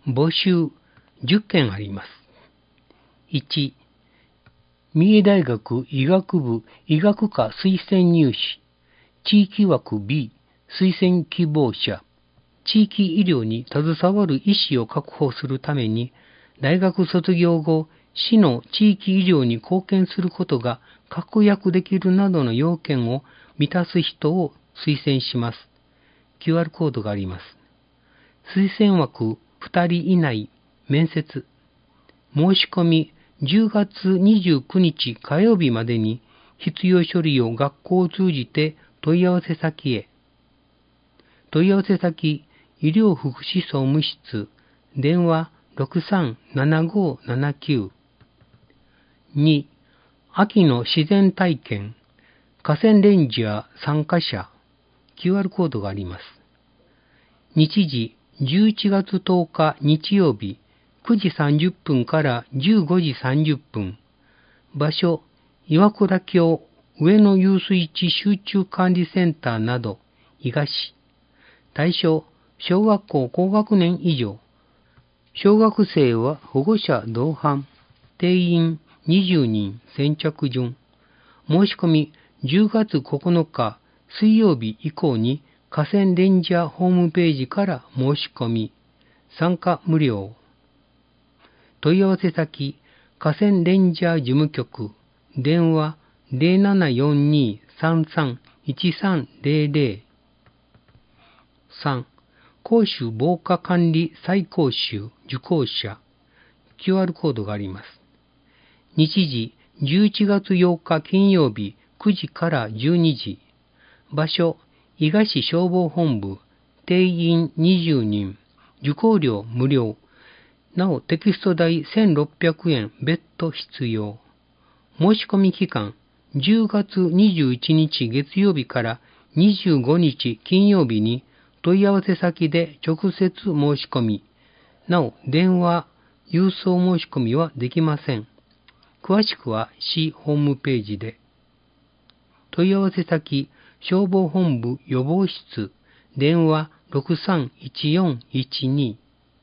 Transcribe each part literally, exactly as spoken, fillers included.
募集じゅっけんあります。いち、三重大学医学部医学科推薦入試、地域枠 B 推薦希望者、地域医療に携わる医師を確保するために、大学卒業後、市の地域医療に貢献することが確約できるなどの要件を満たす人を推薦します。キューアール コードがあります。推薦枠ふたり以内、面接。申し込みじゅうがつにじゅうくにち火曜日までに必要書類を学校を通じて問い合わせ先へ。問い合わせ先、医療福祉総務室、電話 ろくさんななごななきゅう。に、秋の自然体験、河川レンジャー参加者、キューアール コードがあります。日時、じゅういちがつとおか日曜日、くじさんじゅっぷんからじゅうごじさんじゅっぷん。場所、岩倉峡上野遊水地集中管理センターなど、伊賀市。対象、小学校高学年以上。小学生は保護者同伴。定員にじゅうにん先着順。申し込みじゅうがつここのか水曜日以降に河川レンジャーホームページから申し込み。参加無料。問い合わせ先、河川レンジャー事務局。電話 ゼロななよんに さんさん いちさんゼロゼロ。さん、講習防火管理再講習受講者。キューアール コードがあります。日時、じゅういちがつようか金曜日くじからじゅうにじ。場所、伊賀市消防本部。定員にじゅうにん。受講料無料。なお、テキスト代せんろっぴゃくえん別途必要。申し込み期間、じゅうがつにじゅういちにち月曜日からにじゅうごにち金曜日に問い合わせ先で直接申し込み。なお、電話、郵送申し込みはできません。詳しくは市ホームページで。問い合わせ先、消防本部予防室、電話 ろくさんいちよんいちに。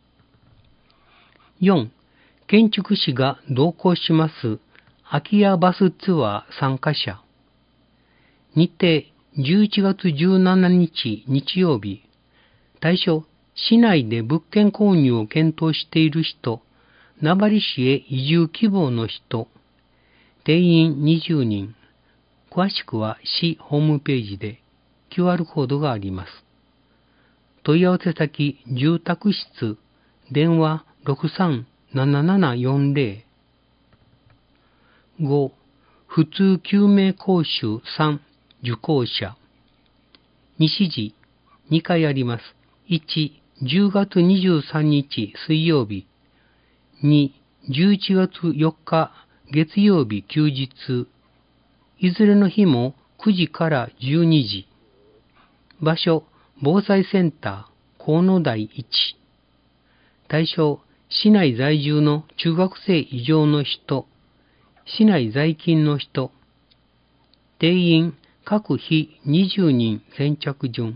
よん、建築士が同行します空き家バスツアー参加者。日程、じゅういちがつじゅうしちにち日曜日。対象、市内で物件購入を検討している人、名張市へ移住希望の人、定員にじゅうにん。詳しくは市ホームページで キューアール コードがあります。問い合わせ先、住宅室、電話 ろくさんななななよんゼロ。ご、普通救命講習さん受講者。日時、にかいあります。いち、じゅうがつにじゅうさんにち水曜日。に、じゅういちがつよっか月曜日休日。いずれの日もくじからじゅうにじ。場所、防災センター、河野台いち。対象、市内在住の中学生以上の人、市内在勤の人。定員、各日にじゅうにん先着順。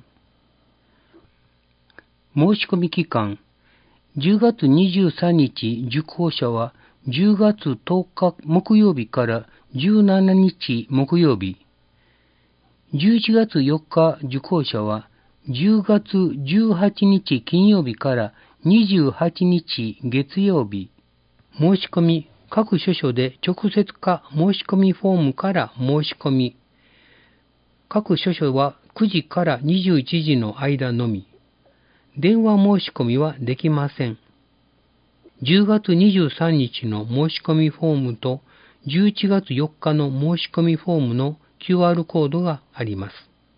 申し込み期間、じゅうがつにじゅうさんにち受講者はじゅうがつとおか木曜日からじゅうしちにち木曜日。じゅういちがつよっか受講者はじゅうがつじゅうはちにち金曜日からにじゅうはちにち月曜日。申し込み、各所所で直接か申し込みフォームから申し込み。各所所はくじからにじゅういちじの間のみ。電話申し込みはできません。じゅうがつにじゅうさんにちの申し込みフォームとじゅういちがつよっかの申し込みフォームの キューアール コードがあります。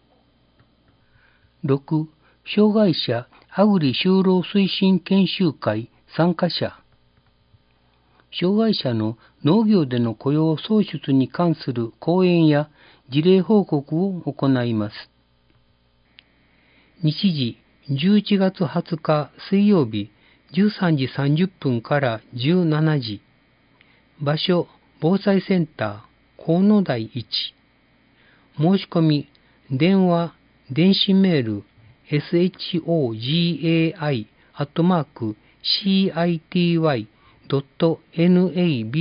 ろく、障害者アグリ就労推進研修会参加者。障害者の農業での雇用創出に関する講演や事例報告を行います。日時、じゅういちがつはつか水曜日じゅうさんじさんじゅっぷんからじゅうしちじ。場所、防災センター、河野台いち。申し込み、電話、電子メール、エスエイチオーガイ アットマークシーアイティーワイドットネバ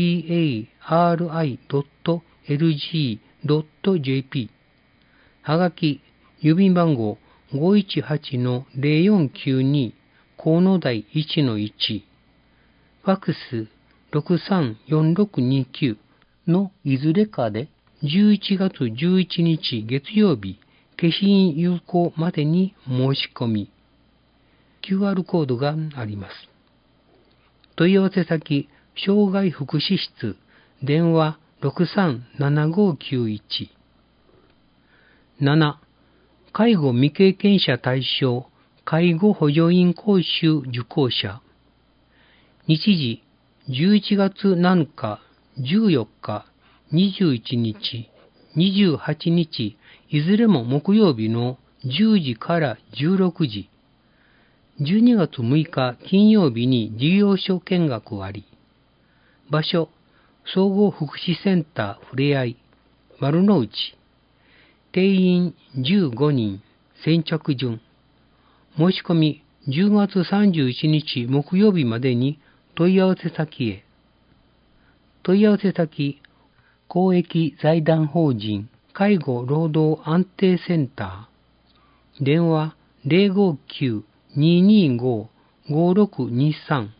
ードットエルジードットジェーピー はがき、郵便番号 ごいちはちのゼロよんきゅうに 河野台 いちのいち、ファックスろくさんよんろくにきゅうのいずれかでじゅういちがつじゅういちにち月曜日、消印有効までに申し込み、キューアール コードがあります。問い合わせ先、障害福祉室、電話ろくさんななごきゅういち。なな、介護未経験者対象、介護補助員講習受講者。日時、じゅういちがつなのか、じゅうよっか、にじゅういちにち、にじゅうはちにち、いずれも木曜日のじゅうじからじゅうろくじ。じゅうにがつむいか金曜日に事業所見学あり。場所、総合福祉センターふれあい、丸の内。定員じゅうごにん、先着順。申し込みじゅうがつさんじゅういちにち木曜日までに問い合わせ先へ。問い合わせ先、公益財団法人介護労働安定センター。電話ゼロごきゅう にーにーご ごろくにさん。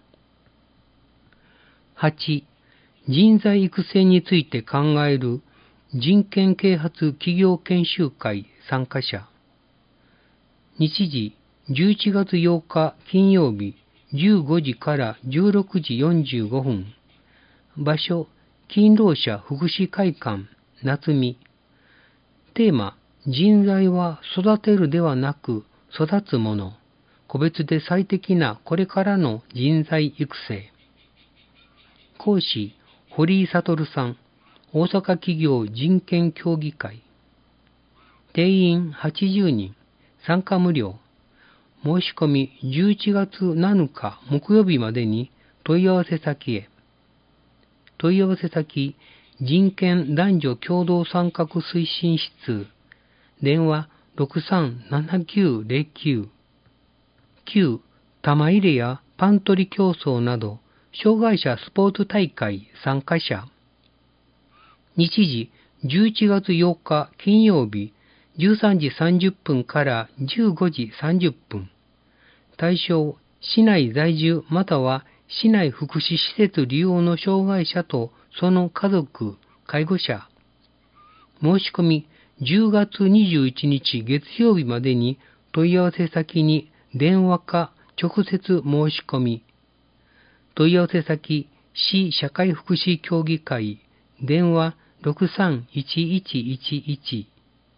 はち、人材育成について考える人権啓発企業研修会参加者。日時、じゅういちがつようか金曜日、じゅうごじからじゅうろくじよんじゅうごふん。場所、勤労者福祉会館、夏見。テーマ、人材は育てるではなく育つもの。個別で最適なこれからの人材育成。講師、堀井悟さん、大阪企業人権協議会。定員はちじゅうにん、参加無料。申し込みじゅういちがつなのか木曜日までに問い合わせ先へ。問い合わせ先、人権男女共同参画推進室。電話ろくさんななきゅうゼロきゅう。きゅう、玉入れやパン取り競争など、障害者スポーツ大会参加者。日時、じゅういちがつようか金曜日、じゅうさんじさんじゅっぷんからじゅうごじさんじゅっぷん。対象、市内在住または市内福祉施設利用の障害者とその家族、介護者。申し込み、じゅうがつにじゅういちにち月曜日までに問い合わせ先に電話か直接申し込み。問い合わせ先、市社会福祉協議会、電話ろくさんいちいちいちいち。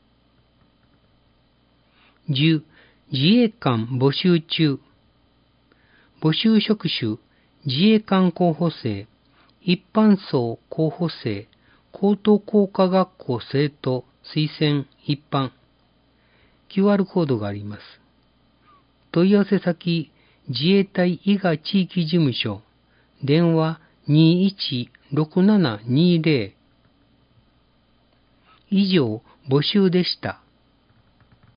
じゅう、自衛官募集中。募集職種、自衛官候補生、一般層候補生、高等工科学校生徒、推薦一般。キューアール コードがあります。問い合わせ先、自衛隊伊賀地域事務所、電話にいちろくななにゼロ。以上、募集でした。